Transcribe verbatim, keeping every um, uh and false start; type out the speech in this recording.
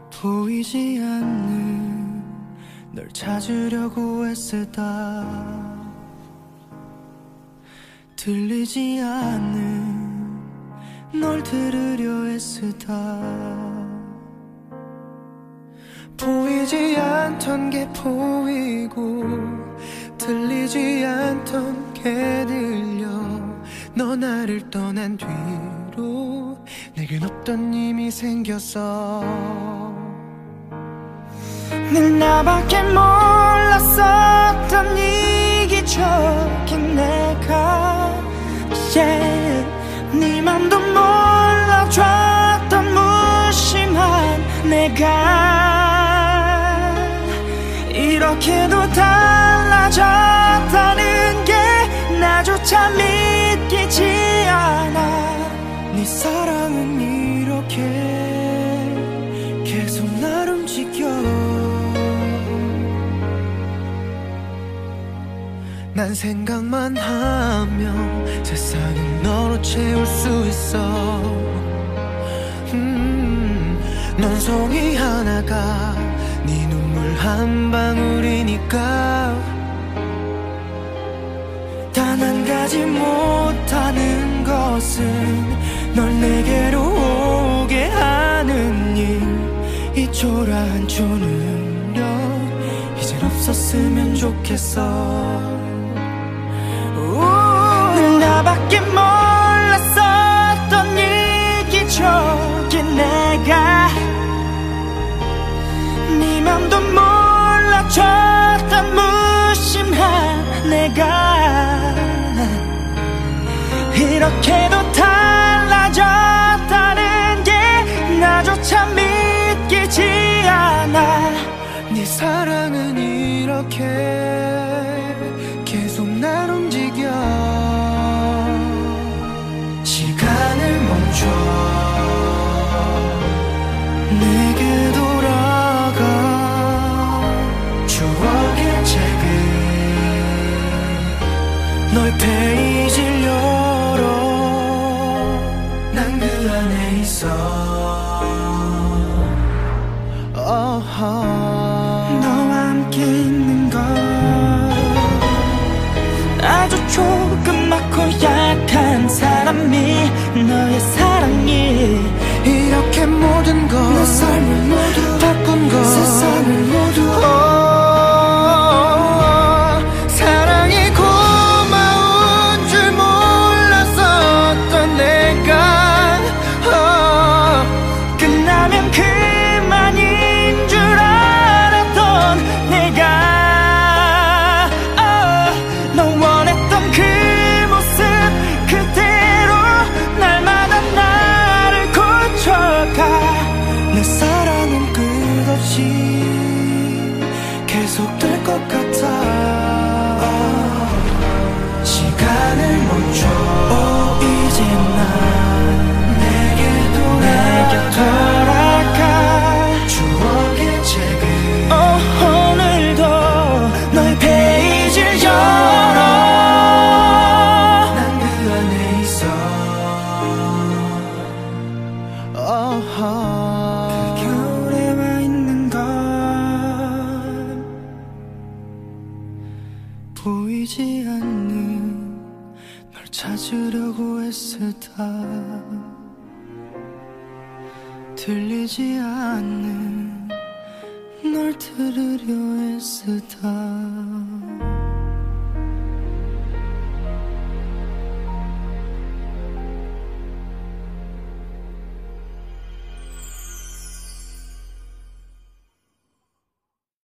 보이지 않는 널 찾으려고 애쓰다 들리지 않는 널 들으려 애쓰다 보이지 않던 게 보이고 들리지 않던 게 들려 너 나를 떠난 뒤로 내겐 없던 힘이 생겼어 늘 나밖에 몰랐었던 이기적인 내가 yeah. 네 맘도 몰라줬던 무심한 내가 이렇게도 달라졌다는 게 나조차 믿기지 않아 네 사랑은 이렇게 계속 날 움직여 난 생각만 하면 세상은 너로 채울 수 있어 음, 넌 송이 하나가 네 눈물 한 방울이니까 단 한 가지 못하는 것은 널 내게로 오게 하는 일 이 초라한 초능력 이젠 없었으면 좋겠어 늘 나밖에 몰랐었던 이기적인 내가 네 맘도 몰라줬던 무심한 내가 이렇게도 달라졌다는 게 나조차 믿기지 않아 네 사랑은 이렇게 계속 날 움직여 시간을 멈춰 내게 돌아가 추억의 책을 너의 페이지를 열어 난 그 안에 있어 oh, 너와 함께 있는 것 아주 조그맣고 약한 사람이 너의 사랑이 이렇게 모든 것 내 삶을 모두 바꾼 것 세상을 모두 oh, 사랑이 고마운 줄 몰랐었던 내가 oh, 끝나면 그만인 줄 알았던 내가 oh, 너 원했던 그 모습 그대로 날마다 나를 고쳐가 내 사랑은 끝없이 계속될 것 같아 시간을 멈춰 oh, 이제 난 내게 돌아가 추억의 책을 oh, 오늘도 너의 페이지를 열어 난 그 안에 있어 oh, 그 겨울에 와 있는 건 보이지 않는 널 찾으려고 애쓰다 들리지 않는 널 들으려 애쓰다